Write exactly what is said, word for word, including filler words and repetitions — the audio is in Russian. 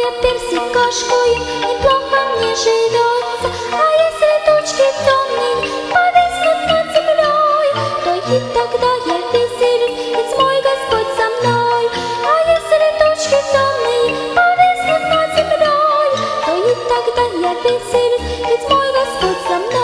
я персик кашкую, неплохо мне живется. А если тучки темные повиснут над землей, то и тогда я веселюсь, ведь мой Господь со мной. А если тучки темные повиснут над землей, то и тогда я веселюсь, ведь мой Господь со мной.